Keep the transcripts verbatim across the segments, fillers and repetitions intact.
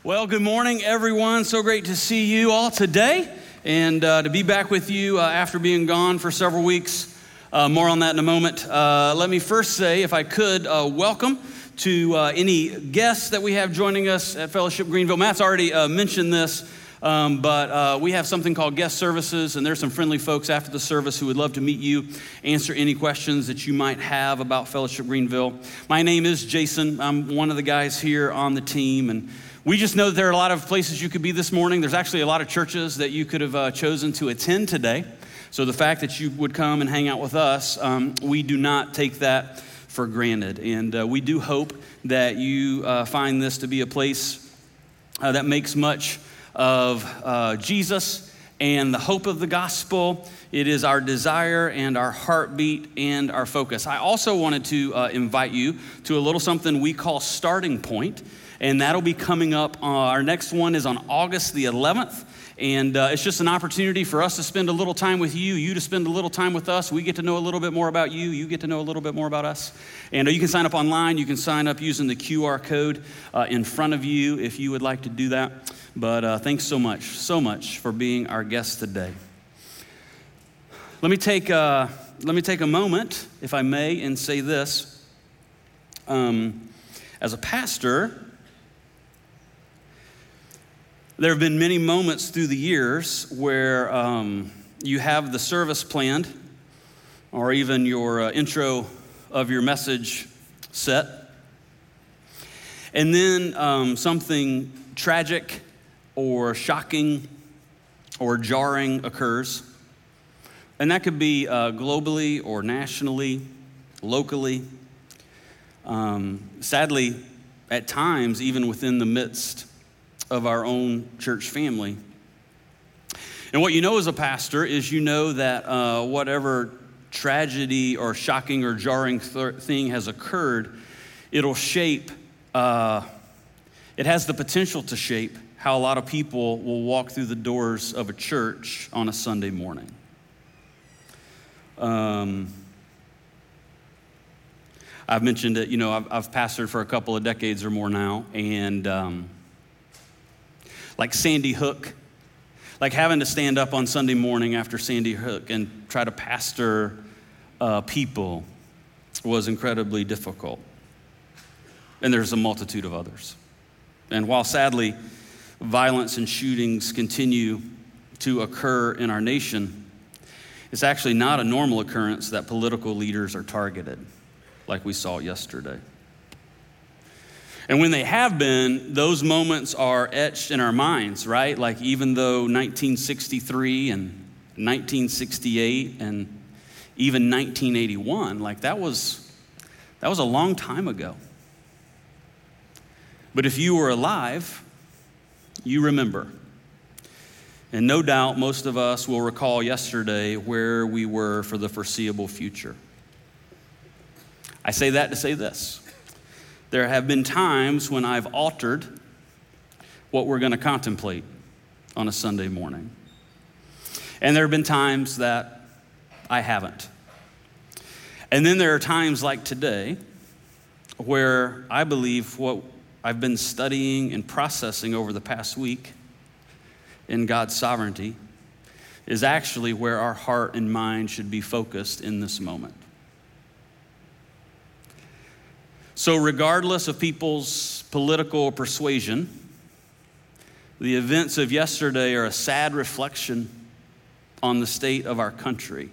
Well, good morning, everyone. So great to see you all today and uh, to be back with you uh, after being gone for several weeks. Uh, more on that in a moment. Uh, let me first say, if I could, uh, welcome to uh, any guests that we have joining us at Fellowship Greenville. Matt's already uh, mentioned this, um, but uh, we have something called guest services, and there's some friendly folks after the service who would love to meet you, answer any questions that you might have about Fellowship Greenville. My name is Jason. I'm one of the guys here on the team, and we just know that there are a lot of places you could be this morning. There's actually a lot of churches that you could have uh, chosen to attend today. So the fact that you would come and hang out with us, um, we do not take that for granted. And uh, we do hope that you uh, find this to be a place uh, that makes much of uh, Jesus and the hope of the gospel. It is our desire and our heartbeat and our focus. I also wanted to uh, invite you to a little something we call Starting Point. And that'll be coming up. Uh, our next one is on August the eleventh. And uh, it's just an opportunity for us to spend a little time with you, you to spend a little time with us. We get to know a little bit more about you. You get to know a little bit more about us. And uh, you can sign up online. You can sign up using the Q R code uh, in front of you if you would like to do that. But uh, thanks so much, so much for being our guest today. Let me take, uh, let me take a moment, if I may, and say this. Um, as a pastor, there have been many moments through the years where um, you have the service planned or even your uh, intro of your message set. And then um, something tragic or shocking or jarring occurs. And that could be uh, globally or nationally, locally. Um, sadly, at times, even within the midst of our own church family. And what you know as a pastor is you know that uh, whatever tragedy or shocking or jarring th- thing has occurred, it'll shape, uh, it has the potential to shape how a lot of people will walk through the doors of a church on a Sunday morning. Um, I've mentioned it, you know, I've, I've pastored for a couple of decades or more now, and um, like Sandy Hook, like having to stand up on Sunday morning after Sandy Hook and try to pastor uh, people was incredibly difficult. And there's a multitude of others. And while sadly, violence and shootings continue to occur in our nation, it's actually not a normal occurrence that political leaders are targeted, like we saw yesterday. And when they have been, those moments are etched in our minds, right? Like even though nineteen sixty-three and nineteen sixty-eight and even nineteen eighty-one, like that was that was a long time ago. But if you were alive, you remember. And no doubt most of us will recall yesterday where we were for the foreseeable future. I say that to say this. There have been times when I've altered what we're going to contemplate on a Sunday morning. And there have been times that I haven't. And then there are times like today where I believe what I've been studying and processing over the past week in God's sovereignty is actually where our heart and mind should be focused in this moment. So regardless of people's political persuasion, the events of yesterday are a sad reflection on the state of our country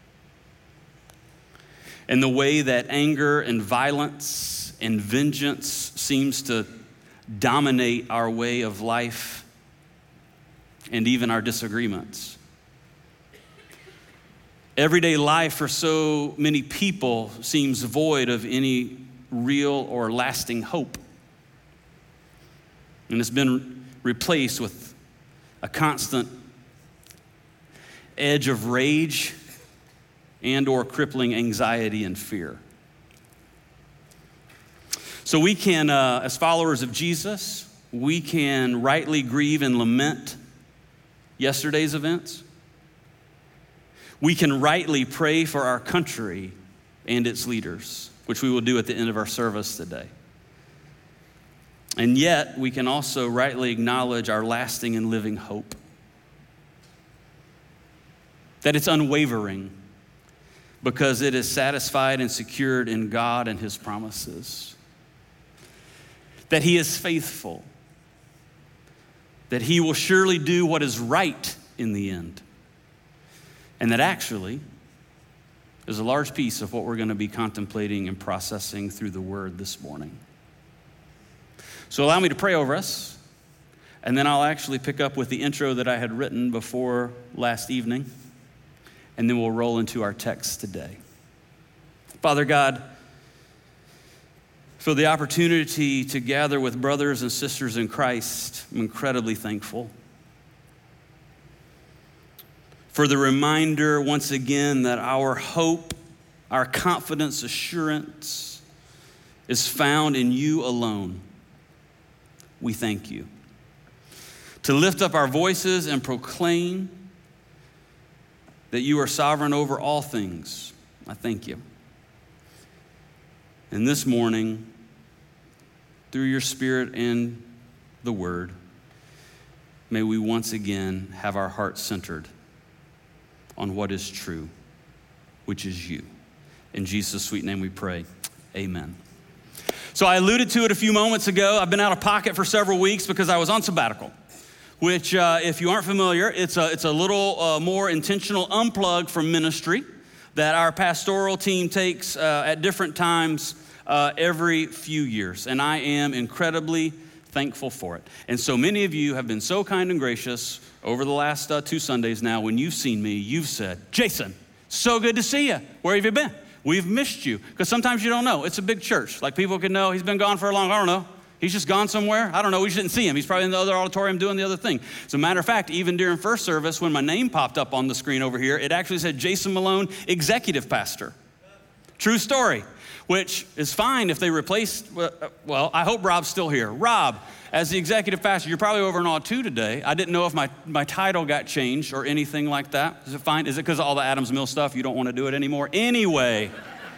and the way that anger and violence and vengeance seems to dominate our way of life and even our disagreements. Everyday life for so many people seems void of any real or lasting hope. And it's been replaced with a constant edge of rage and or crippling anxiety and fear. So we can, uh, as followers of Jesus, we can rightly grieve and lament yesterday's events. We can rightly pray for our country and its leaders, which we will do at the end of our service today. And yet, we can also rightly acknowledge our lasting and living hope. That it's unwavering because it is satisfied and secured in God and his promises. That he is faithful. That he will surely do what is right in the end. And that actually is a large piece of what we're going to be contemplating and processing through the word this morning. So allow me to pray over us, and then I'll actually pick up with the intro that I had written before last evening, and then we'll roll into our text today. Father God, for the opportunity to gather with brothers and sisters in Christ, I'm incredibly thankful. For the reminder once again that our hope, our confidence, assurance is found in you alone. We thank you. To lift up our voices and proclaim that you are sovereign over all things, I thank you. And this morning, through your Spirit and the Word, may we once again have our hearts centered on what is true, which is you. In Jesus' sweet name we pray, amen. So I alluded to it a few moments ago. I've been out of pocket for several weeks because I was on sabbatical, which uh, if you aren't familiar, it's a, it's a little uh, more intentional unplug from ministry that our pastoral team takes uh, at different times uh, every few years. And I am incredibly thankful for it. And so many of you have been so kind and gracious over the last uh, two Sundays now. When you've seen me, you've said, Jason, so good to see you. Where have you been? We've missed you. Because sometimes you don't know. It's a big church. Like people can know he's been gone for a long, I don't know. He's just gone somewhere. I don't know. We just didn't see him. He's probably in the other auditorium doing the other thing. As a matter of fact, even during first service, when my name popped up on the screen over here, it actually said Jason Malone, executive pastor. True story, which is fine if they replaced, well, I hope Rob's still here. Rob, as the executive pastor, you're probably over in awe two today. I didn't know if my, my title got changed or anything like that. Is it fine? Is it because of all the Adams Mill stuff? You don't want to do it anymore? Anyway.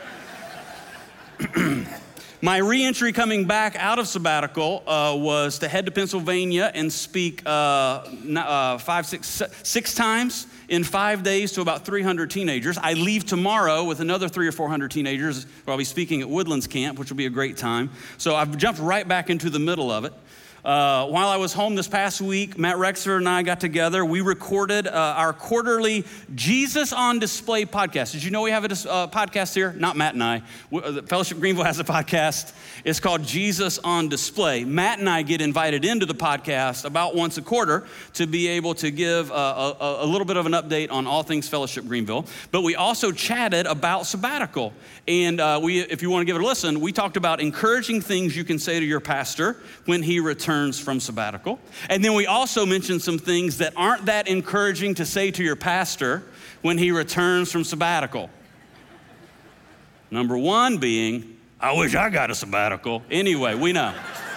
My re-entry coming back out of sabbatical uh, was to head to Pennsylvania and speak uh, uh, five, six, six times in five days to about three hundred teenagers. I leave tomorrow with another three or four hundred teenagers where I'll be speaking at Woodlands Camp, which will be a great time. So I've jumped right back into the middle of it. Uh, while I was home this past week, Matt Rexer and I got together. We recorded uh, our quarterly Jesus on Display podcast. Did you know we have a uh, podcast here? Not Matt and I. We, Fellowship Greenville has a podcast. It's called Jesus on Display. Matt and I get invited into the podcast about once a quarter to be able to give a, a, a little bit of an update on all things Fellowship Greenville. But we also chatted about sabbatical. And uh, we, if you want to give it a listen, we talked about encouraging things you can say to your pastor when he returns from sabbatical. And then we also mentioned some things that aren't that encouraging to say to your pastor when he returns from sabbatical. Number one being, I wish I got a sabbatical. Anyway, we know.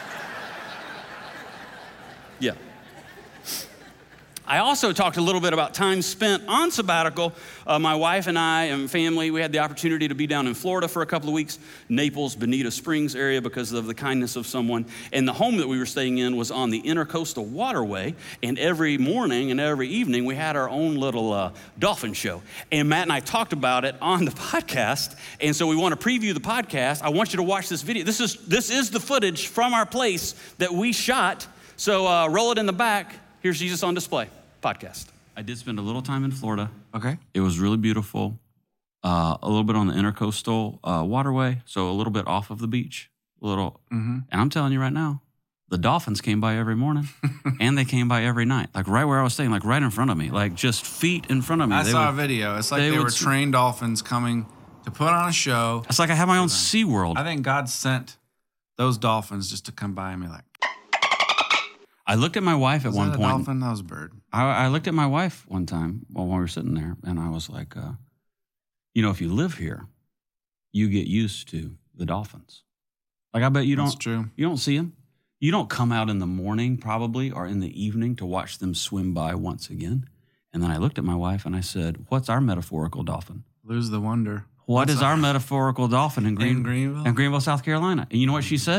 Yeah. I also talked a little bit about time spent on sabbatical. Uh, my wife and I and family, we had the opportunity to be down in Florida for a couple of weeks, Naples, Bonita Springs area because of the kindness of someone. And the home that we were staying in was on the Intercoastal Waterway. And every morning and every evening, we had our own little uh, dolphin show. And Matt and I talked about it on the podcast. And so we want to preview the podcast. I want you to watch this video. This is, this is the footage from our place that we shot. So uh, roll it in the back. Here's Jesus on Display podcast. I did spend a little time in Florida. Okay. It was really beautiful. Uh, a little bit on the Intercoastal uh, Waterway, so a little bit off of the beach. A little. Mm-hmm. And I'm telling you right now, the dolphins came by every morning, and they came by every night. Like right where I was staying, like right in front of me, like just feet in front of me. I they saw would, a video. It's like they, they were would, trained dolphins coming to put on a show. It's like I have my own Sea World. I think God sent those dolphins just to come by and be like. I looked at my wife at was one that a point. Dolphin? That was a bird. I, I looked at my wife one time while we were sitting there, and I was like, uh, you know, if you live here, you get used to the dolphins. Like I bet you don't. That's true. You don't see them. You don't come out in the morning probably or in the evening to watch them swim by once again. And then I looked at my wife and I said, "What's our metaphorical dolphin? Lose the wonder. What What's is our, our metaphorical dolphin in, Green, in Greenville? In Greenville, South Carolina?" And you know what she said?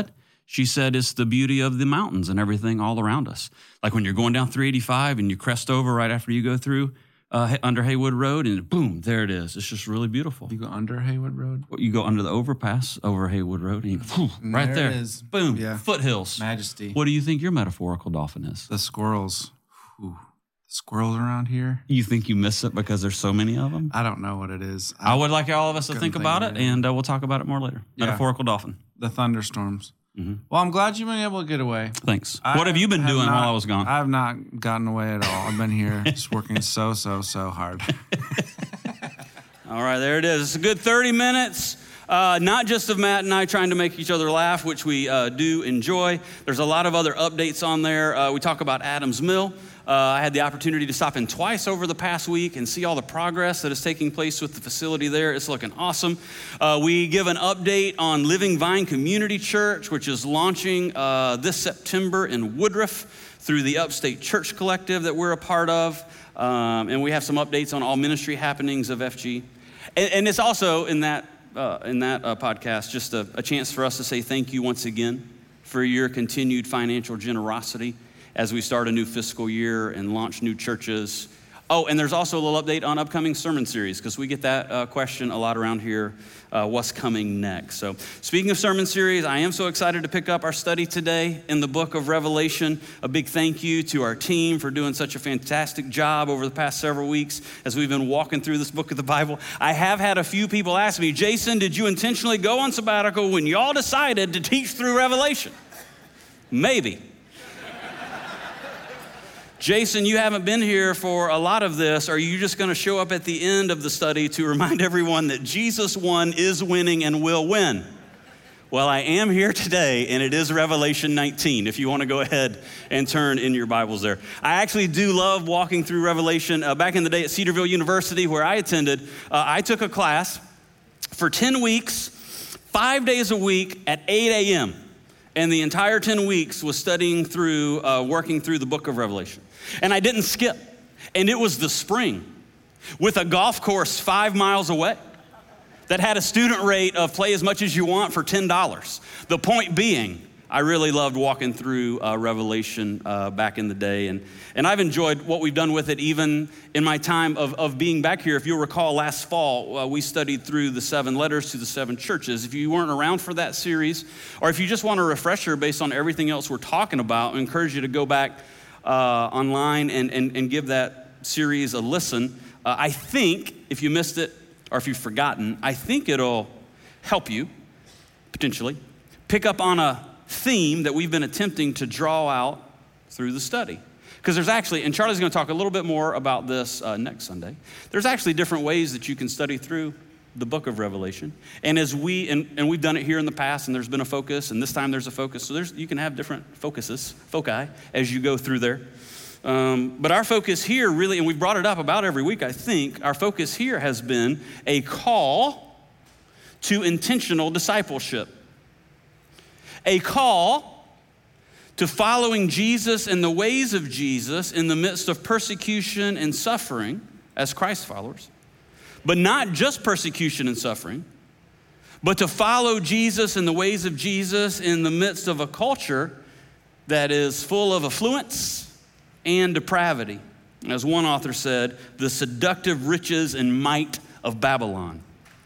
She said it's the beauty of the mountains and everything all around us. Like when you're going down three eighty-five and you crest over right after you go through uh, under Haywood Road, and boom, there it is. It's just really beautiful. You go under Haywood Road? You go under the overpass over Haywood Road, and you go, And right there there. it is. Boom, Yeah. foothills. Majesty. What do you think your metaphorical dolphin is? The squirrels. Ooh, the squirrels around here. You think you miss it because there's so many of them? I don't know what it is. I would like all of us to Couldn't think think about of it, it. and uh, we'll talk about it more later. Yeah. Metaphorical dolphin. The thunderstorms. Mm-hmm. Well, I'm glad you've been able to get away. Thanks. I what have you been have doing not- while I was gone? I have not gotten away at all. I've been here just working so, so, so hard. All right, there it is. It's a good thirty minutes, uh, not just of Matt and I trying to make each other laugh, which we uh, do enjoy. There's a lot of other updates on there. Uh, we talk about Adams Mill. Uh, I had the opportunity to stop in twice over the past week and see all the progress that is taking place with the facility there. It's looking awesome. Uh, we give an update on Living Vine Community Church, which is launching uh, this September in Woodruff through the Upstate Church Collective that we're a part of. Um, and we have some updates on all ministry happenings of F G. And, and it's also in that, uh, in that uh, podcast just a, a chance for us to say thank you once again for your continued financial generosity as we start a new fiscal year and launch new churches. Oh, and there's also a little update on upcoming sermon series, because we get that uh, question a lot around here, uh, what's coming next? So speaking of sermon series, I am so excited to pick up our study today in the book of Revelation. A big thank you to our team for doing such a fantastic job over the past several weeks as we've been walking through this book of the Bible. I have had a few people ask me, Jason, did you intentionally go on sabbatical when y'all decided to teach through Revelation? Maybe. Jason, you haven't been here for a lot of this. Are you just going to show up at the end of the study to remind everyone that Jesus won, is winning, and will win? Well, I am here today, and it is Revelation nineteen, if you want to go ahead and turn in your Bibles there. I actually do love walking through Revelation. Uh, back in the day at Cedarville University, where I attended, uh, I took a class for ten weeks, five days a week at eight a.m., and the entire ten weeks was studying through, uh, working through the book of Revelation. And I didn't skip. And it was the spring with a golf course five miles away that had a student rate of play as much as you want for ten dollars. The point being, I really loved walking through uh, Revelation uh, back in the day. And, and I've enjoyed what we've done with it even in my time of, of being back here. If you'll recall, last fall, uh, we studied through the seven letters to the seven churches. If you weren't around for that series, or if you just want a refresher based on everything else we're talking about, I encourage you to go back uh, online and, and, and give that series a listen. Uh, I think, if you missed it, or if you've forgotten, I think it'll help you, potentially, pick up on a theme that we've been attempting to draw out through the study. Because there's actually, and Charlie's going to talk a little bit more about this uh, next Sunday, there's actually different ways that you can study through the book of Revelation. And as we, and, and we've done it here in the past, and there's been a focus, and this time there's a focus. So there's, you can have different focuses, foci, as you go through there. Um, but our focus here really, and we've brought it up about every week, I think, our focus here has been a call to intentional discipleship. A call to following Jesus and the ways of Jesus in the midst of persecution and suffering as Christ followers. But not just persecution and suffering, but to follow Jesus and the ways of Jesus in the midst of a culture that is full of affluence and depravity. As one author said, the seductive riches and might of Babylon.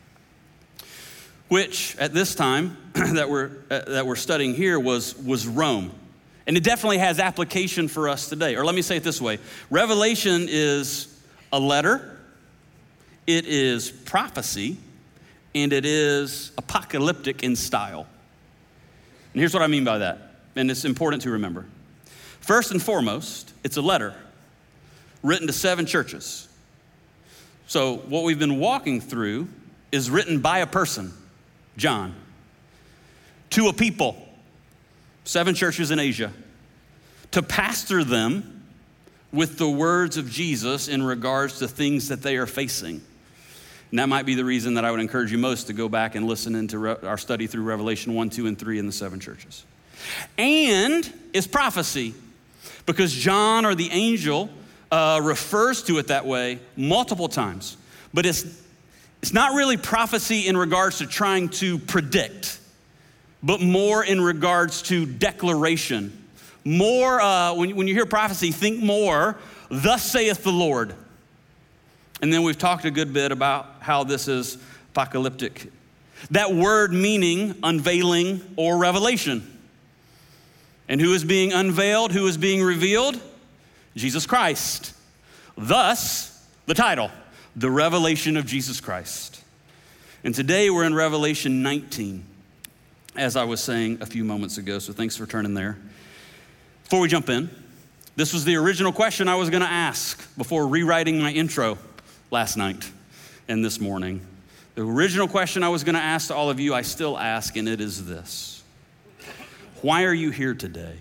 Which at this time that we're uh, that we're studying here was was Rome. And it definitely has application for us today. Or let me say it this way. Revelation is a letter, it is prophecy, and it is apocalyptic in style. And here's what I mean by that, and it's important to remember. First and foremost, it's a letter written to seven churches. So what we've been walking through is written by a person, John, to a people, seven churches in Asia, to pastor them with the words of Jesus in regards to things that they are facing. And that might be the reason that I would encourage you most to go back and listen into re- our study through Revelation one, two, and three in the seven churches. And it's prophecy, because John, or the angel, uh, refers to it that way multiple times. But it's, it's not really prophecy in regards to trying to predict. but more in regards to declaration. More, uh, when, when you hear prophecy, think more, thus saith the Lord. And then we've talked a good bit about how this is apocalyptic. That word meaning unveiling or revelation. And who is being unveiled? Who is being revealed? Jesus Christ. Thus, the title, The Revelation of Jesus Christ. And today we're in Revelation nineteen, as I was saying a few moments ago, so thanks for turning there. Before we jump in, this was the original question I was gonna ask before rewriting my intro last night and this morning. The original question I was gonna ask to all of you, I still ask, and it is this. Why are you here today?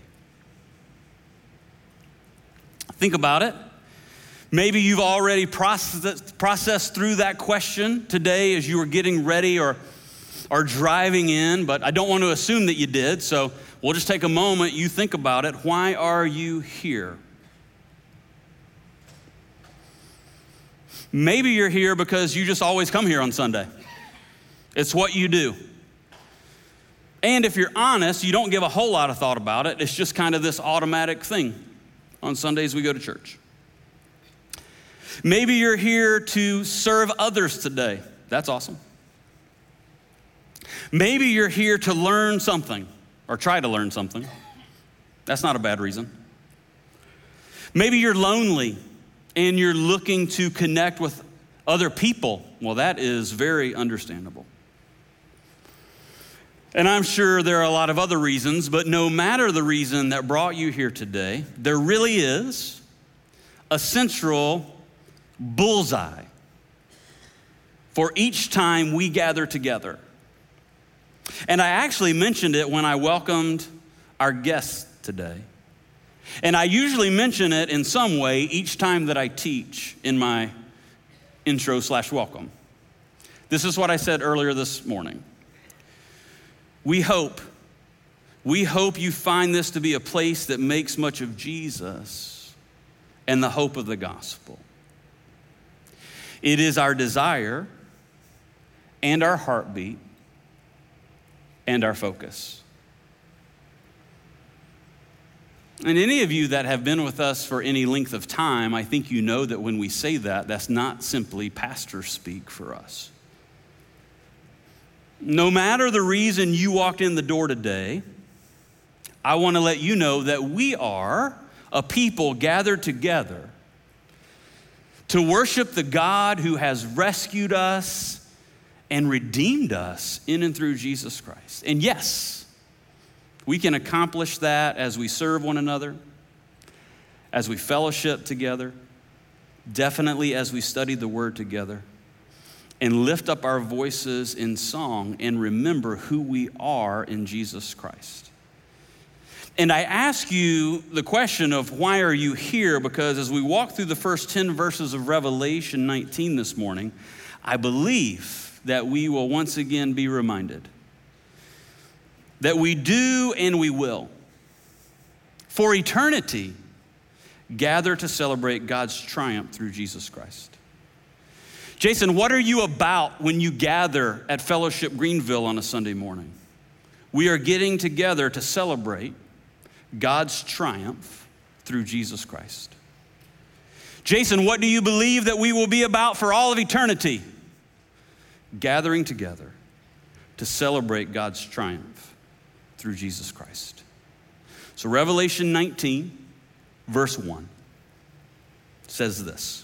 Think about it. Maybe you've already processed, processed through that question today as you were getting ready or, or driving in, but I don't want to assume that you did, so we'll just take a moment, you think about it. Why are you here? Maybe you're here because you just always come here on Sunday. It's what you do. And if you're honest, you don't give a whole lot of thought about it. It's just kind of this automatic thing. On Sundays, we go to church. Maybe you're here to serve others today. That's awesome. Maybe you're here to learn something or try to learn something. That's not a bad reason. Maybe you're lonely and you're looking to connect with other people. Well, that is very understandable. And I'm sure there are a lot of other reasons, but no matter the reason that brought you here today, there really is a central bullseye for each time we gather together. And I actually mentioned it when I welcomed our guests today. And I usually mention it in some way each time that I teach in my intro slash welcome. This is what I said earlier this morning. We hope, we hope you find this to be a place that makes much of Jesus and the hope of the gospel. It is our desire and our heartbeat and our focus. And any of you that have been with us for any length of time, I think you know that when we say that, that's not simply pastor speak for us. No matter the reason you walked in the door today, I want to let you know that we are a people gathered together to worship the God who has rescued us and redeemed us in and through Jesus Christ. And yes, we can accomplish that as we serve one another, as we fellowship together, definitely as we study the word together, and lift up our voices in song and remember who we are in Jesus Christ. And I ask you the question of why are you here? Because as we walk through the first ten verses of Revelation nineteen this morning, I believe that we will once again be reminded that we do and we will, for eternity, gather to celebrate God's triumph through Jesus Christ. Jason, what are you about when you gather at Fellowship Greenville on a Sunday morning? We are getting together to celebrate God's triumph through Jesus Christ. Jason, what do you believe that we will be about for all of eternity? Gathering together to celebrate God's triumph through Jesus Christ. So Revelation nineteen, verse one says this.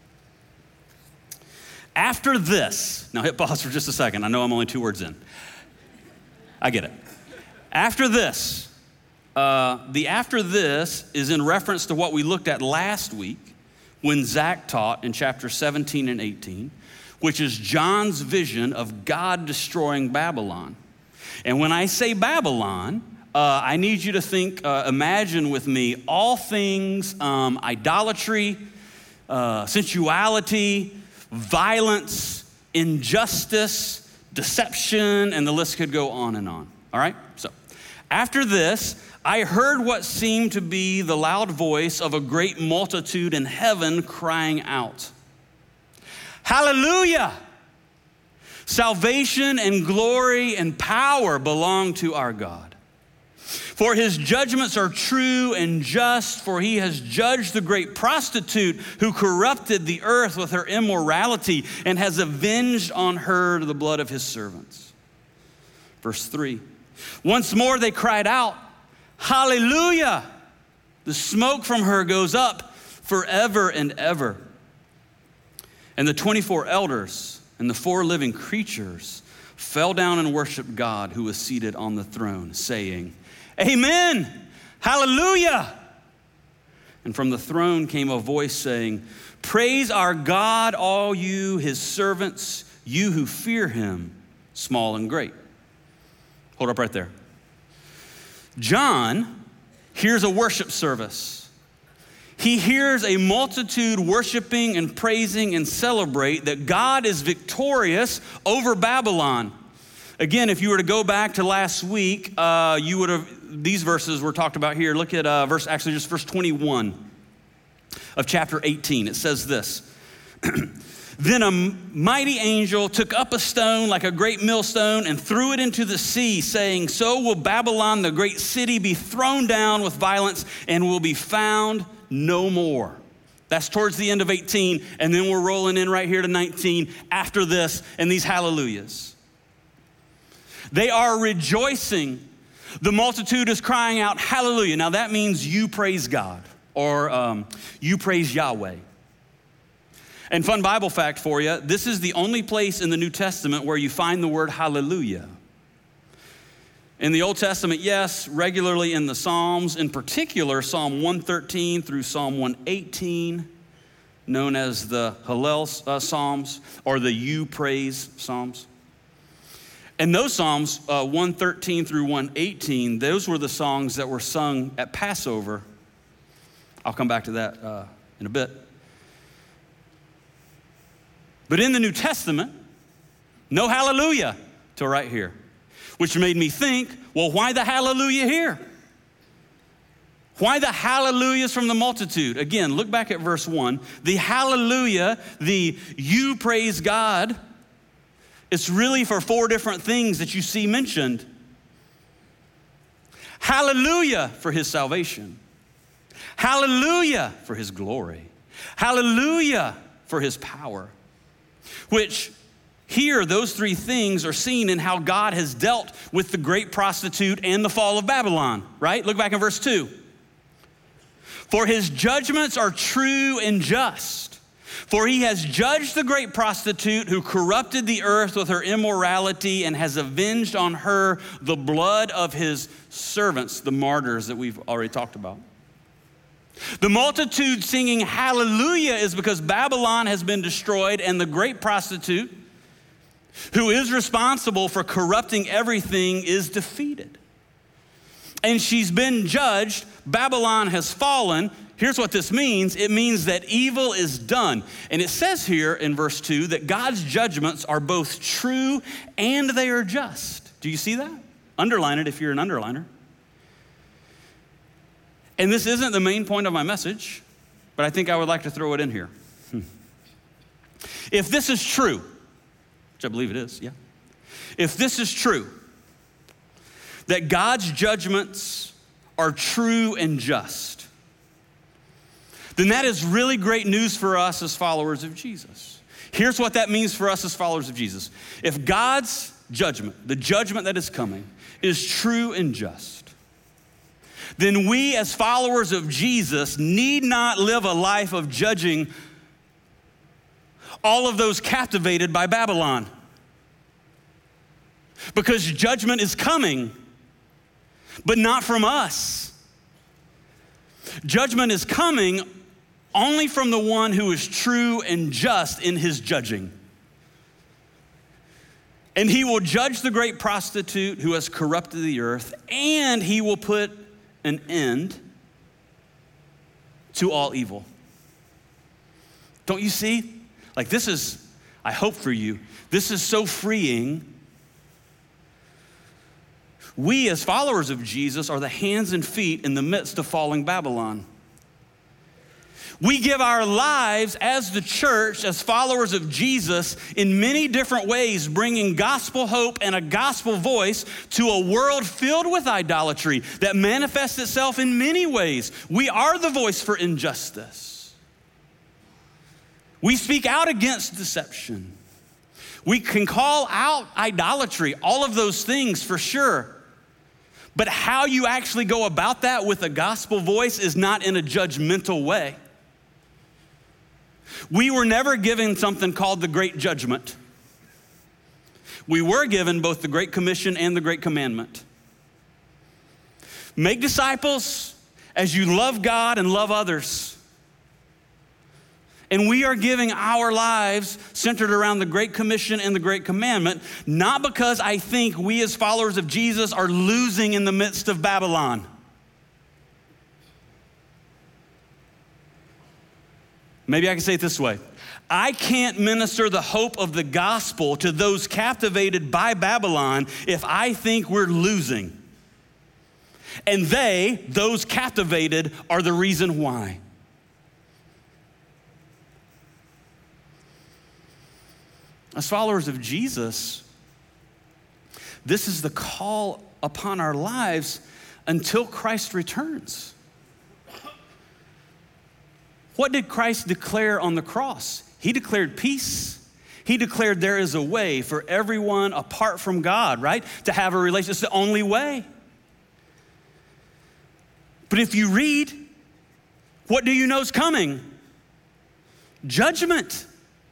After this, now hit pause for just a second. I know I'm only two words in. I get it. After this, uh, the after this is in reference to what we looked at last week when Zach taught in chapter seventeen and eighteen, which is John's vision of God destroying Babylon. And when I say Babylon, uh, I need you to think, uh, imagine with me, all things um, idolatry, uh, sensuality, violence, injustice, deception, and the list could go on and on. All right? So, after this, I heard what seemed to be the loud voice of a great multitude in heaven crying out, "Hallelujah! Salvation and glory and power belong to our God. For his judgments are true and just, for he has judged the great prostitute who corrupted the earth with her immorality and has avenged on her the blood of his servants. Verse three, once more they cried out, hallelujah! The smoke from her goes up forever and ever. And the twenty-four elders and the four living creatures fell down and worshiped God who was seated on the throne, saying, amen, hallelujah. And from the throne came a voice saying, praise our God, all you, his servants, you who fear him, small and great. Hold up right there. John hears a worship service. He hears a multitude worshiping and praising and celebrate that God is victorious over Babylon. Again, if you were to go back to last week, uh, you would have, these verses were talked about here. Look at uh, verse, actually just verse twenty-one of chapter eighteen. It says this, then a mighty angel took up a stone like a great millstone and threw it into the sea, saying, so will Babylon, the great city, be thrown down with violence and will be found no more. That's towards the end of eighteen, and then we're rolling in right here to nineteen after this and these hallelujahs. They are rejoicing. The multitude is crying out, hallelujah. Now that means you praise God, or um, you praise Yahweh. And fun Bible fact for you, this is the only place in the New Testament where you find the word hallelujah. In the Old Testament, yes, regularly in the Psalms, in particular, Psalm one thirteen through Psalm one eighteen, known as the Hallel uh, Psalms, or the You Praise Psalms. And those Psalms, uh, one thirteen through one eighteen, those were the songs that were sung at Passover. I'll come back to that uh, in a bit. But in the New Testament, no hallelujah till right here. Which made me think, well, why the hallelujah here? Why the hallelujahs from the multitude? Again, look back at verse one. The hallelujah, the you praise God, it's really for four different things that you see mentioned. Hallelujah for his salvation. Hallelujah for his glory. Hallelujah for his power. Which here, those three things are seen in how God has dealt with the great prostitute and the fall of Babylon, right? Look back in verse two. For his judgments are true and just. For he has judged the great prostitute who corrupted the earth with her immorality and has avenged on her the blood of his servants, the martyrs that we've already talked about. The multitude singing hallelujah is because Babylon has been destroyed and the great prostitute, who is responsible for corrupting everything, is defeated. And she's been judged. Babylon has fallen. Here's what this means. It means that evil is done. And it says here in verse two that God's judgments are both true and they are just. Do you see that? Underline it if you're an underliner. And this isn't the main point of my message, but I think I would like to throw it in here. If this is true, which I believe it is, yeah. If this is true, that God's judgments are true and just, then that is really great news for us as followers of Jesus. Here's what that means for us as followers of Jesus. If God's judgment, the judgment that is coming, is true and just, then we as followers of Jesus need not live a life of judging all of those captivated by Babylon. Because judgment is coming, but not from us. Judgment is coming only from the one who is true and just in his judging. And he will judge the great prostitute who has corrupted the earth, and he will put an end to all evil. Don't you see? Like this is, I hope for you, this is so freeing. We as followers of Jesus are the hands and feet in the midst of falling Babylon. We give our lives as the church, as followers of Jesus, in many different ways, bringing gospel hope and a gospel voice to a world filled with idolatry that manifests itself in many ways. We are the voice for injustice. We speak out against deception. We can call out idolatry, all of those things for sure. But how you actually go about that with a gospel voice is not in a judgmental way. We were never given something called the Great Judgment. We were given both the Great Commission and the Great Commandment. Make disciples as you love God and love others. And we are giving our lives centered around the Great Commission and the Great Commandment, not because I think we as followers of Jesus are losing in the midst of Babylon. Maybe I can say it this way. I can't minister the hope of the gospel to those captivated by Babylon if I think we're losing. And they, those captivated, are the reason why. As followers of Jesus, this is the call upon our lives until Christ returns. What did Christ declare on the cross? He declared peace. He declared there is a way for everyone apart from God, right? To have a relationship. It's the only way. But if you read, what do you know is coming? Judgment.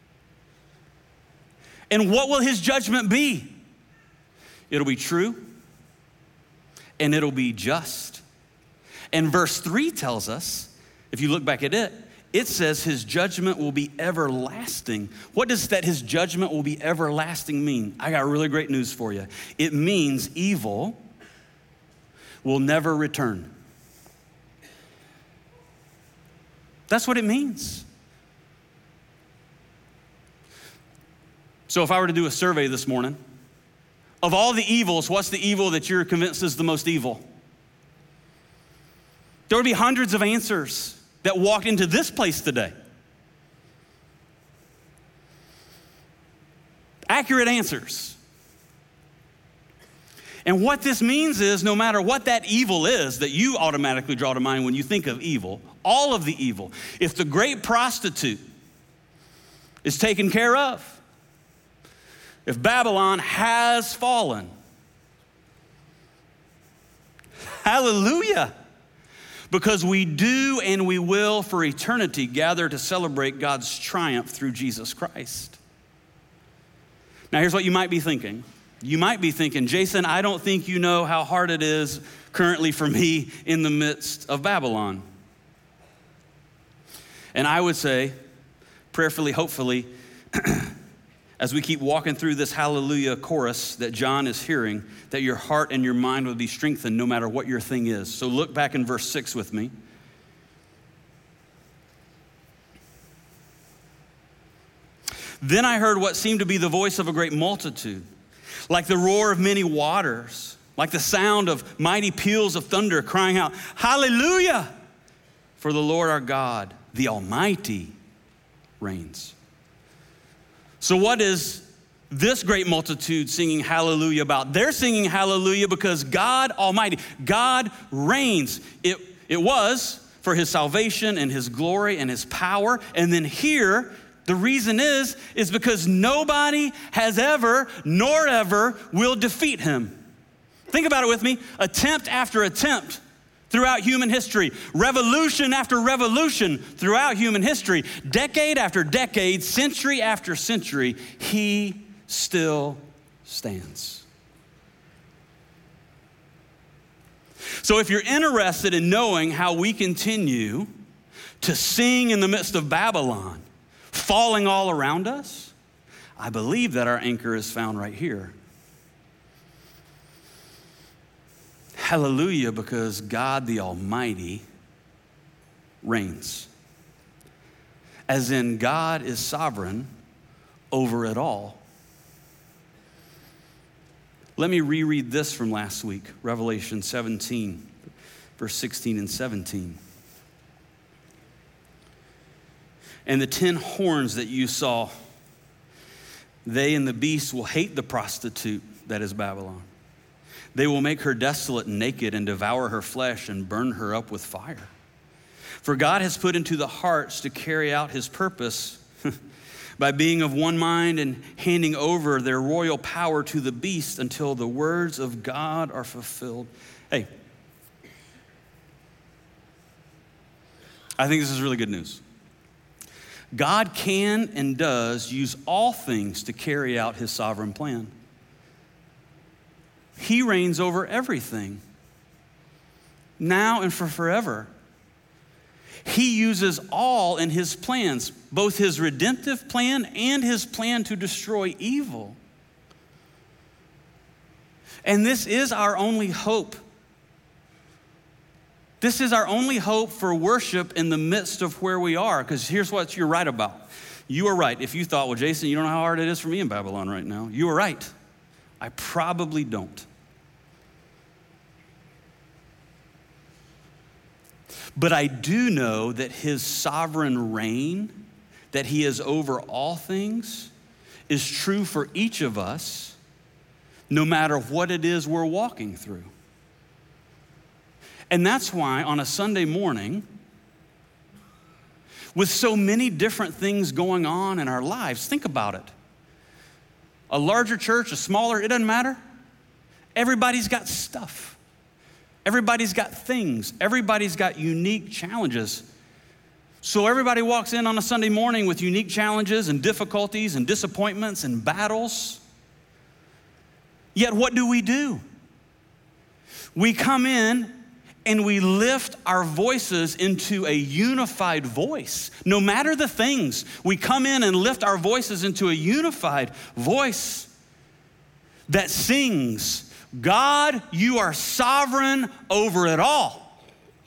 And what will his judgment be? It'll be true and it'll be just. And verse three tells us, if you look back at it, it says his judgment will be everlasting. What does that his judgment will be everlasting mean? I got really great news for you. It means evil will never return. That's what it means. So if I were to do a survey this morning, of all the evils, what's the evil that you're convinced is the most evil? There would be hundreds of answers that walked into this place today. Accurate answers. And what this means is no matter what that evil is that you automatically draw to mind when you think of evil, all of the evil, if the great prostitute is taken care of, if Babylon has fallen, hallelujah. Because we do and we will for eternity gather to celebrate God's triumph through Jesus Christ. Now here's what you might be thinking. You might be thinking, Jason, I don't think you know how hard it is currently for me in the midst of Babylon. And I would say, prayerfully, hopefully, as we keep walking through this hallelujah chorus that John is hearing, that your heart and your mind will be strengthened no matter what your thing is. So look back in verse six with me. Then I heard what seemed to be the voice of a great multitude, like the roar of many waters, like the sound of mighty peals of thunder crying out, hallelujah, for the Lord our God, the Almighty, reigns. So what is this great multitude singing hallelujah about? They're singing hallelujah because God Almighty, God reigns. It, it was for his salvation and his glory and his power. And then here, the reason is, is because nobody has ever, nor ever will defeat him. Think about it with me. Attempt after attempt throughout human history, revolution after revolution throughout human history, decade after decade, century after century, he still stands. So if you're interested in knowing how we continue to sing in the midst of Babylon, falling all around us, I believe that our anchor is found right here. Hallelujah, because God the Almighty reigns. As in, God is sovereign over it all. Let me reread this from last week, Revelation seventeen, verse sixteen and seventeen. and the ten horns that you saw, they and the beast will hate the prostitute that is Babylon. They will make her desolate and naked and devour her flesh and burn her up with fire. For God has put into the hearts to carry out his purpose by being of one mind and handing over their royal power to the beast until the words of God are fulfilled. Hey, I think this is really good news. God can and does use all things to carry out his sovereign plan. He reigns over everything, now and for forever. He uses all in his plans, both his redemptive plan and his plan to destroy evil. And this is our only hope. This is our only hope for worship in the midst of where we are, because here's what you're right about. You are right. If you thought, well, Jason, you don't know how hard it is for me in Babylon right now. You are right. I probably don't. But I do know that his sovereign reign, that he is over all things, is true for each of us, no matter what it is we're walking through. And that's why on a Sunday morning, with so many different things going on in our lives, think about it. A larger church, a smaller, it doesn't matter. Everybody's got stuff. Everybody's got things. Everybody's got unique challenges. So everybody walks in on a Sunday morning with unique challenges and difficulties and disappointments and battles. Yet what do we do? We come in and we lift our voices into a unified voice. No matter the things, we come in and lift our voices into a unified voice that sings, God, you are sovereign over it all.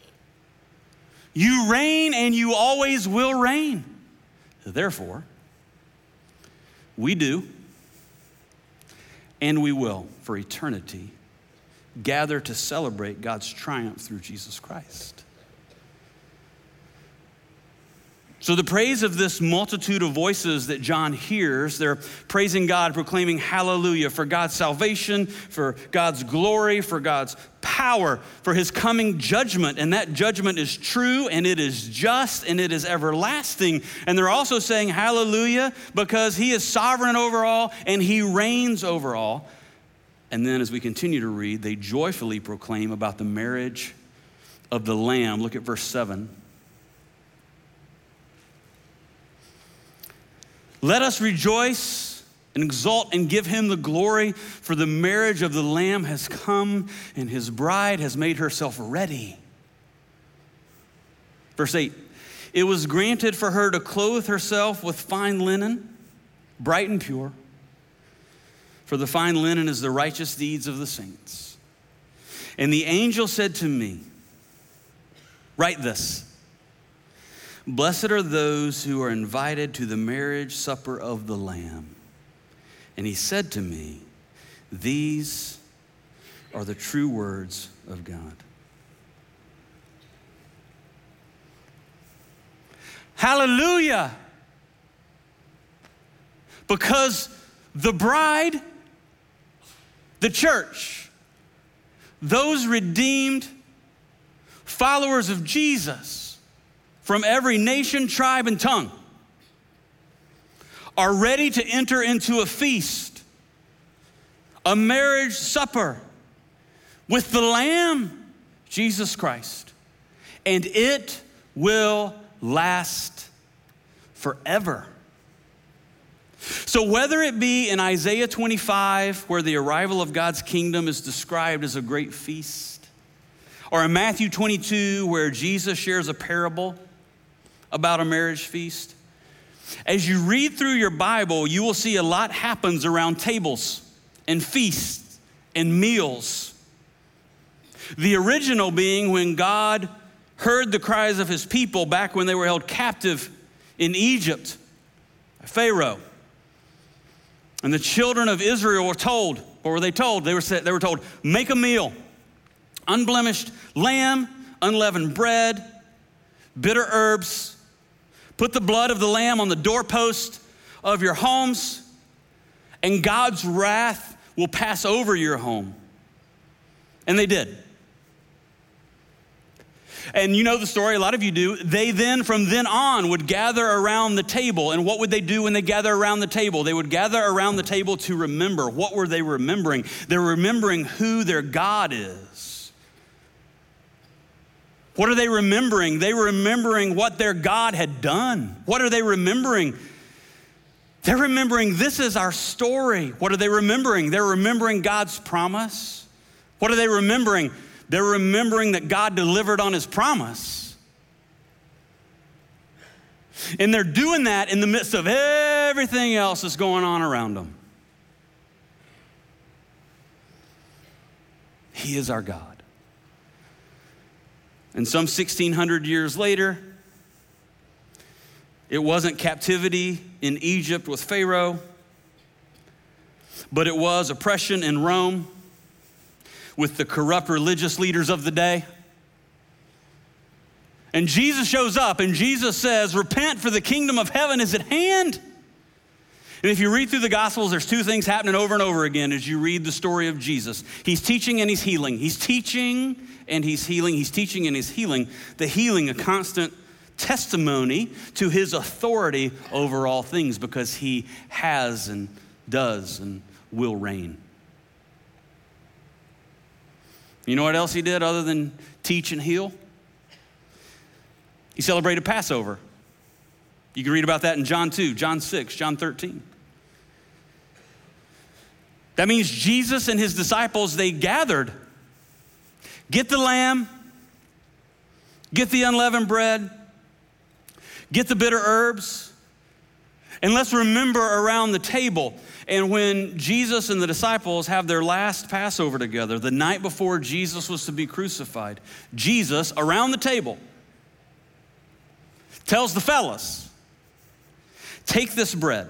You reign and you always will reign. Therefore, we do and we will for eternity gather to celebrate God's triumph through Jesus Christ. So the praise of this multitude of voices that John hears, they're praising God, proclaiming hallelujah for God's salvation, for God's glory, for God's power, for his coming judgment. And that judgment is true and it is just and it is everlasting. And they're also saying hallelujah because he is sovereign over all and he reigns over all. And then as we continue to read, they joyfully proclaim about the marriage of the Lamb. Look at verse seven. Let us rejoice and exult and give him the glory, for the marriage of the Lamb has come and his bride has made herself ready. Verse eight, it was granted for her to clothe herself with fine linen, bright and pure. For the fine linen is the righteous deeds of the saints. And the angel said to me, write this, blessed are those who are invited to the marriage supper of the Lamb. And he said to me, these are the true words of God. Hallelujah! Because the bride, the church, those redeemed followers of Jesus from every nation, tribe, and tongue are ready to enter into a feast, a marriage supper with the Lamb, Jesus Christ, and it will last forever. So whether it be in Isaiah twenty-five, where the arrival of God's kingdom is described as a great feast, or in Matthew twenty-two, where Jesus shares a parable about a marriage feast, as you read through your Bible, you will see a lot happens around tables and feasts and meals. The original being when God heard the cries of his people back when they were held captive in Egypt by Pharaoh. And the children of Israel were told, what were they told? They were, they were told, make a meal, unblemished lamb, unleavened bread, bitter herbs, Put the blood of the lamb on the doorpost of your homes, and God's wrath will pass over your home. And they did. And you know the story, a lot of you do. They then, from then on, would gather around the table. And what would they do when they gather around the table? They would gather around the table to remember. What were they remembering? They were remembering who their God is. What are they remembering? They were remembering what their God had done. What are they remembering? They're remembering this is our story. What are they remembering? They're remembering God's promise. What are they remembering? They're remembering that God delivered on his promise. And they're doing that in the midst of everything else that's going on around them. He is our God. And some sixteen hundred years later, it wasn't captivity in Egypt with Pharaoh, but it was oppression in Rome with the corrupt religious leaders of the day. And Jesus shows up and Jesus says, repent, for the kingdom of heaven is at hand. And if you read through the Gospels, there's two things happening over and over again as you read the story of Jesus. He's teaching and he's healing. He's teaching and he's healing. He's teaching and he's healing. The healing, a constant testimony to his authority over all things, because he has and does and will reign. You know what else he did other than teach and heal? He celebrated Passover. You can read about that in John two, John six, John thirteen. That means Jesus and his disciples, they gathered. Get the lamb, get the unleavened bread, get the bitter herbs, and let's remember around the table. And when Jesus and the disciples have their last Passover together, the night before Jesus was to be crucified, Jesus, around the table, tells the fellas, take this bread.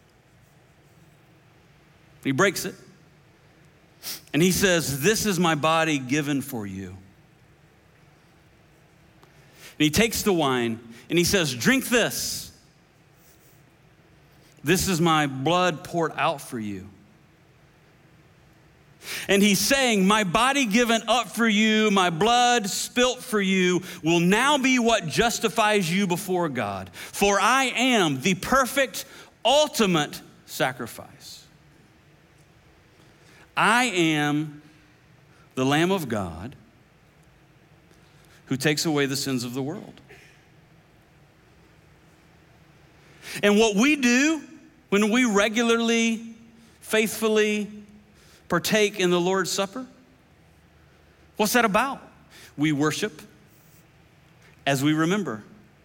He breaks it. And he says, this is my body given for you. And he takes the wine and he says, drink this. This is my blood poured out for you. And he's saying, my body given up for you, my blood spilt for you, will now be what justifies you before God. For I am the perfect, ultimate sacrifice. I am the Lamb of God who takes away the sins of the world. And what we do when we regularly, faithfully partake in the Lord's Supper, what's that about? We worship as we remember.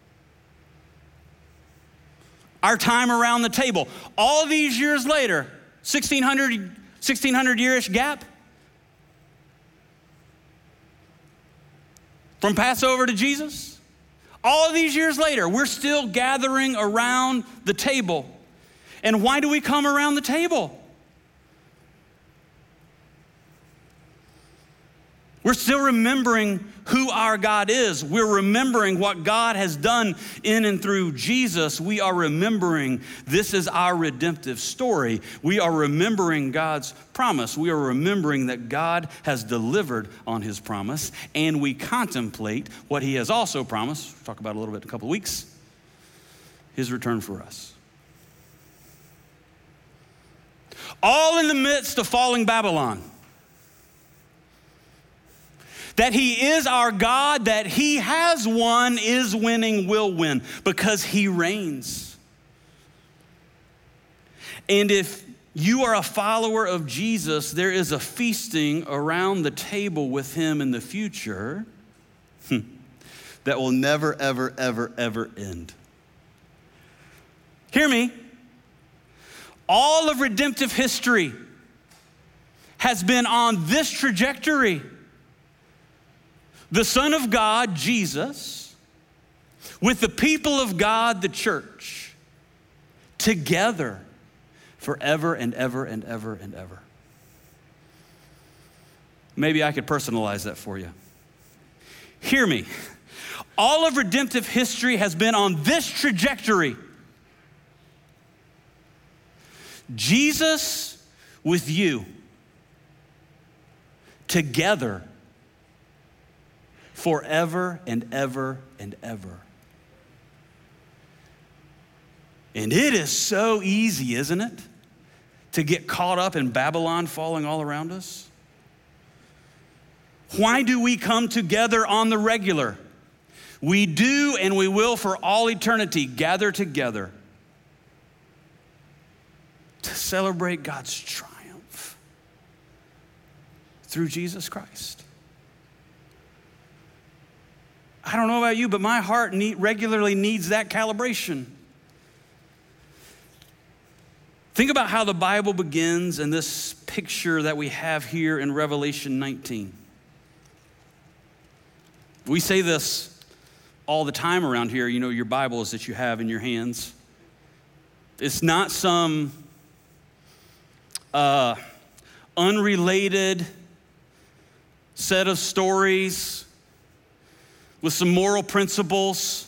Our time around the table, all these years later, sixteen hundred, sixteen hundred year-ish gap, from Passover to Jesus, all these years later, we're still gathering around the table. And why do we come around the table? We're still remembering who our God is. We're remembering what God has done in and through Jesus. We are remembering this is our redemptive story. We are remembering God's promise. We are remembering that God has delivered on his promise, and we contemplate what he has also promised. We'll talk about it a little bit in a couple of weeks. His return for us. All in the midst of falling Babylon. That he is our God, that he has won, is winning, will win, because he reigns. And if you are a follower of Jesus, there is a feasting around the table with him in the future that will never, ever, ever, ever end. Hear me. All of redemptive history has been on this trajectory. The Son of God, Jesus, with the people of God, the church, together forever and ever and ever and ever. Maybe I could personalize that for you. Hear me. All of redemptive history has been on this trajectory. Jesus with you, together, forever and ever and ever. And it is so easy, isn't it, to get caught up in Babylon falling all around us? Why do we come together on the regular? We do and we will for all eternity gather together to celebrate God's triumph through Jesus Christ. I don't know about you, but my heart need, regularly needs that calibration. Think about how the Bible begins in this picture that we have here in Revelation nineteen. We say this all the time around here, you know, your Bibles that you have in your hands. It's not some uh, unrelated set of stories with some moral principles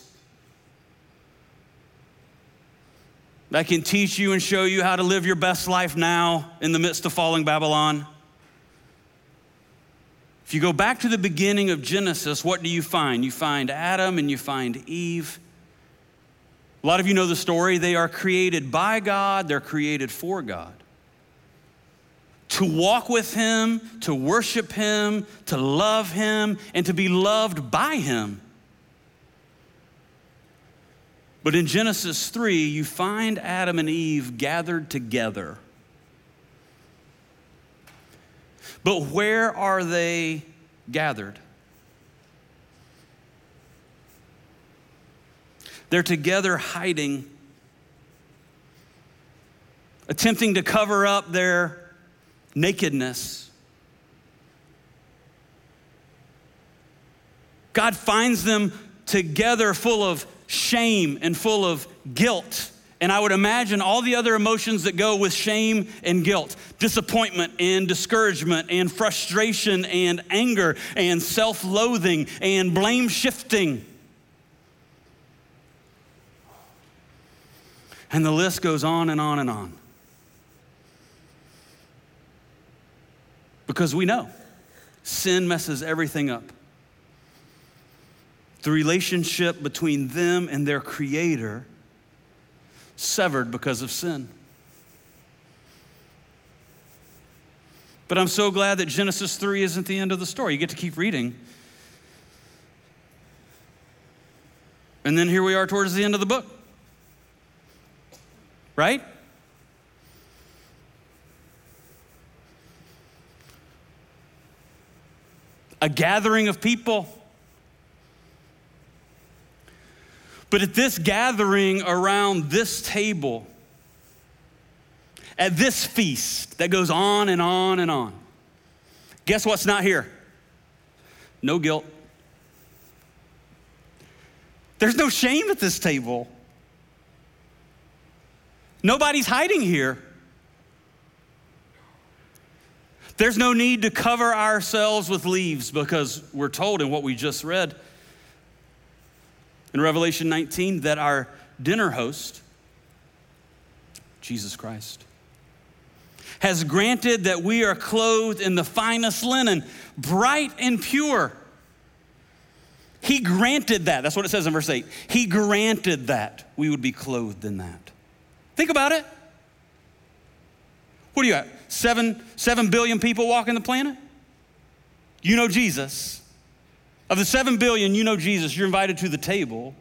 that can teach you and show you how to live your best life now in the midst of falling Babylon. If you go back to the beginning of Genesis, what do you find? You find Adam and you find Eve. A lot of you know the story. They are created by God, they're created for God. To walk with him, to worship him, to love him, and to be loved by him. But in Genesis three, you find Adam and Eve gathered together. But where are they gathered? They're together hiding, attempting to cover up their nakedness. God finds them together full of shame and full of guilt. And I would imagine all the other emotions that go with shame and guilt, disappointment and discouragement and frustration and anger and self-loathing and blame shifting. And the list goes on and on and on. Because we know sin messes everything up. The relationship between them and their Creator severed because of sin. But I'm so glad that Genesis three isn't the end of the story. You get to keep reading. And then here we are towards the end of the book. Right? A gathering of people. But at this gathering around this table, at this feast that goes on and on and on, guess what's not here? No guilt. There's no shame at this table. Nobody's hiding here. There's no need to cover ourselves with leaves because we're told in what we just read in Revelation nineteen that our dinner host, Jesus Christ, has granted that we are clothed in the finest linen, bright and pure. He granted that. That's what it says in verse eight. He granted that we would be clothed in that. Think about it. What do you got? Seven, seven billion people walking the planet? You know Jesus. Of the seven billion, you know Jesus. You're invited to the table.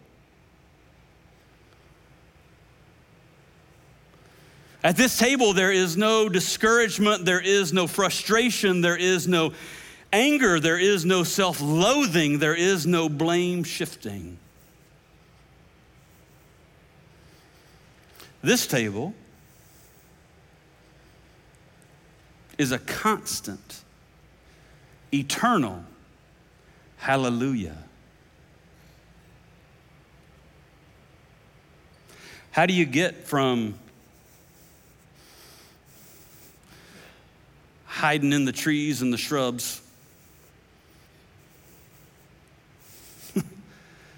At this table, there is no discouragement. There is no frustration. There is no anger. There is no self-loathing. There is no blame shifting. This table is a constant, eternal hallelujah. How do you get from hiding in the trees and the shrubs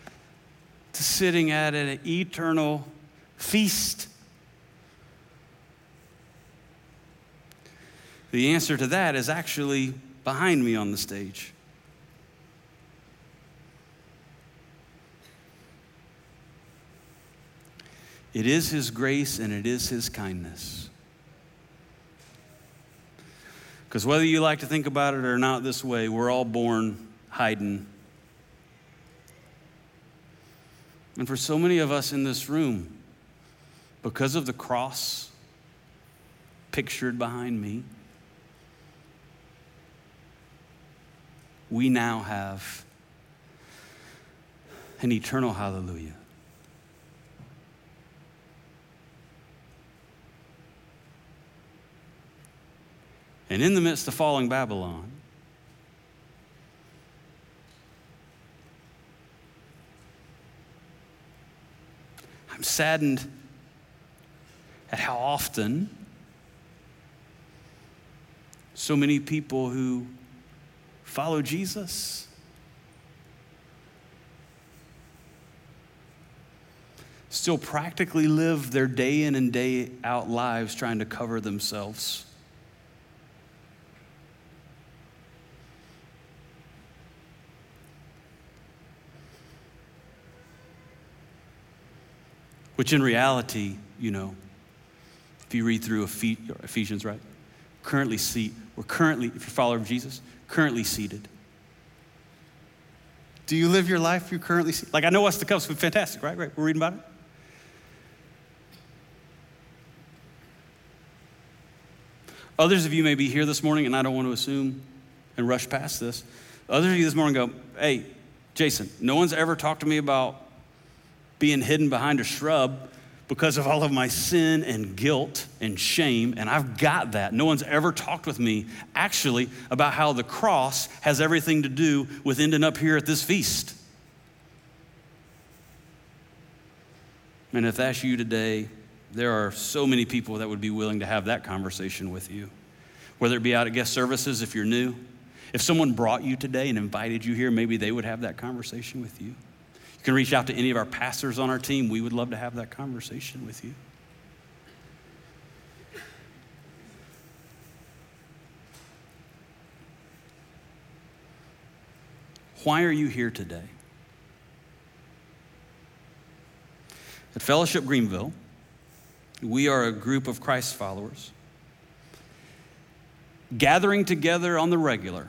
sitting at an eternal feast? The answer to that is actually behind me on the stage. It is his grace and it is his kindness. Because whether you like to think about it or not this way, we're all born hiding. And for so many of us in this room, because of the cross pictured behind me, we now have an eternal hallelujah. And in the midst of falling Babylon, I'm saddened at how often so many people who follow Jesus still practically live their day in and day out lives trying to cover themselves. Which in reality, you know, if you read through Ephesians, right? Currently seat, we're currently, if you're a follower of Jesus, currently seated. Do you live your life you're currently seated? Like, I know what's to come, it's fantastic, right? Right? We're reading about it. Others of you may be here this morning, and I don't want to assume and rush past this. Others of you this morning go, hey, Jason, no one's ever talked to me about being hidden behind a shrub because of all of my sin and guilt and shame, and I've got that. No one's ever talked with me, actually, about how the cross has everything to do with ending up here at this feast. And if that's you today, there are so many people that would be willing to have that conversation with you, whether it be out at guest services if you're new. If someone brought you today and invited you here, maybe they would have that conversation with you. You can reach out to any of our pastors on our team. We would love to have that conversation with you. Why are you here today? At Fellowship Greenville, we are a group of Christ followers gathering together on the regular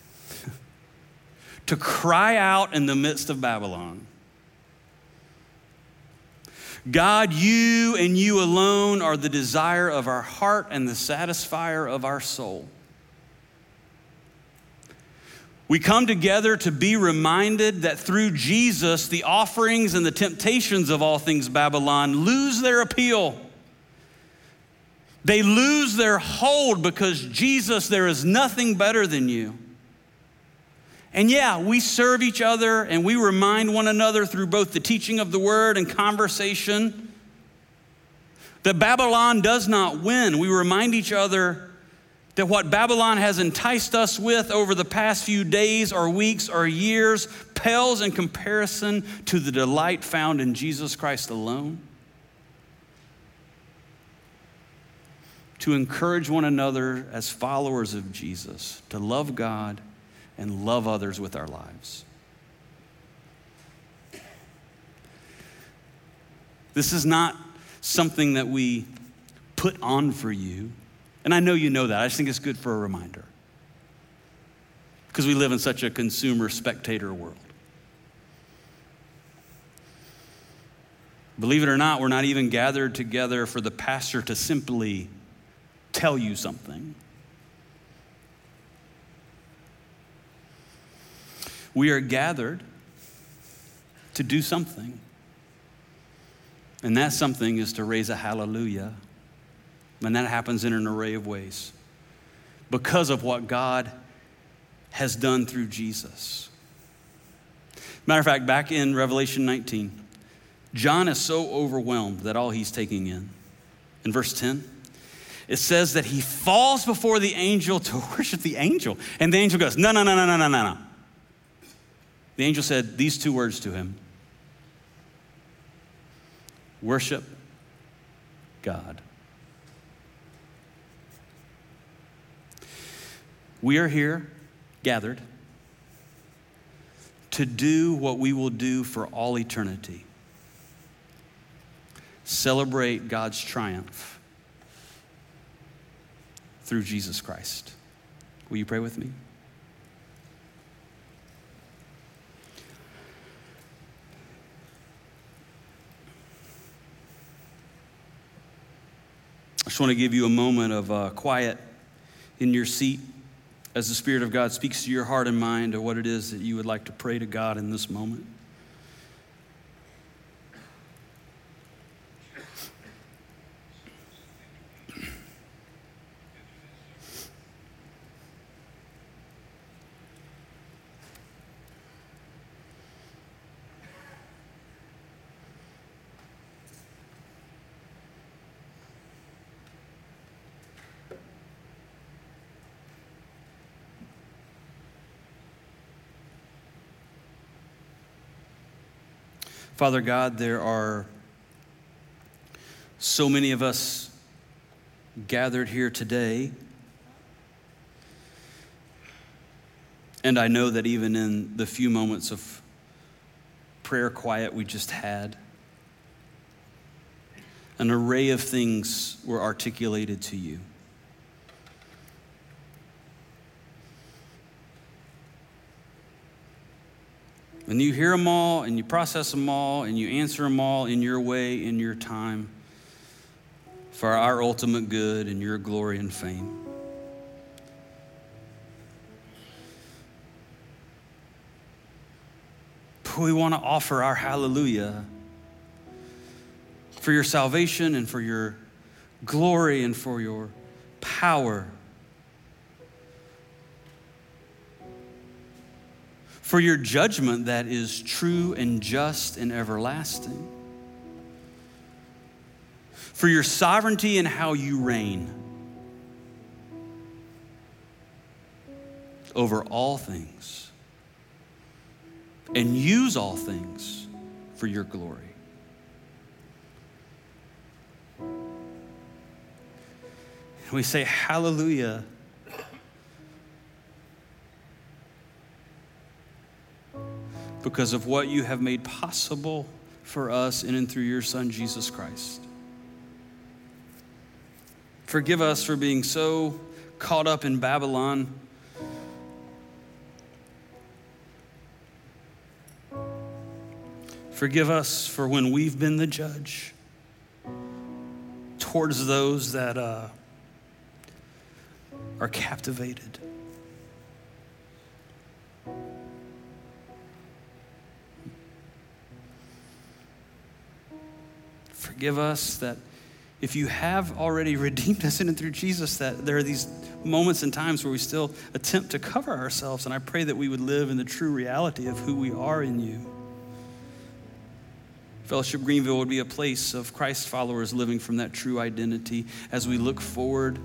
to cry out in the midst of Babylon. God, you and you alone are the desire of our heart and the satisfier of our soul. We come together to be reminded that through Jesus, the offerings and the temptations of all things Babylon lose their appeal. They lose their hold because Jesus, there is nothing better than you. And yeah, we serve each other and we remind one another through both the teaching of the word and conversation that Babylon does not win. We remind each other that what Babylon has enticed us with over the past few days or weeks or years pales in comparison to the delight found in Jesus Christ alone. To encourage one another as followers of Jesus, to love God and love others with our lives. This is not something that we put on for you. And I know you know that. I just think it's good for a reminder. Because we live in such a consumer spectator world. Believe it or not, we're not even gathered together for the pastor to simply tell you something. We are gathered to do something. And that something is to raise a hallelujah. And that happens in an array of ways because of what God has done through Jesus. Matter of fact, back in Revelation nineteen, John is so overwhelmed that all he's taking in. In verse ten, it says that he falls before the angel to worship the angel. And the angel goes, no, no, no, no, no, no, no. The angel said these two words to him. worship God. We are here gathered to do what we will do for all eternity. Celebrate God's triumph through Jesus Christ. Will you pray with me? I just want to give you a moment of uh, quiet in your seat as the Spirit of God speaks to your heart and mind of what it is that you would like to pray to God in this moment. Father God, there are so many of us gathered here today, and I know that even in the few moments of prayer quiet we just had, an array of things were articulated to you. And you hear them all, and you process them all, and you answer them all in your way, in your time, for our ultimate good and your glory and fame. But we want to offer our hallelujah for your salvation and for your glory and for your power. For your judgment that is true and just and everlasting. For your sovereignty and how you reign over all things and use all things for your glory. And we say hallelujah. Because of what you have made possible for us in and through your Son, Jesus Christ. Forgive us for being so caught up in Babylon. Forgive us for when we've been the judge towards those that uh, are captivated. Forgive us that if you have already redeemed us in and through Jesus, that there are these moments and times where we still attempt to cover ourselves. And I pray that we would live in the true reality of who we are in you. Fellowship Greenville would be a place of Christ followers living from that true identity as we look forward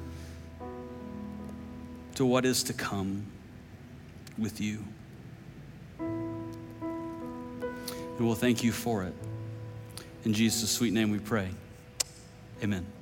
to what is to come with you. And we'll thank you for it. In Jesus' sweet name we pray. Amen.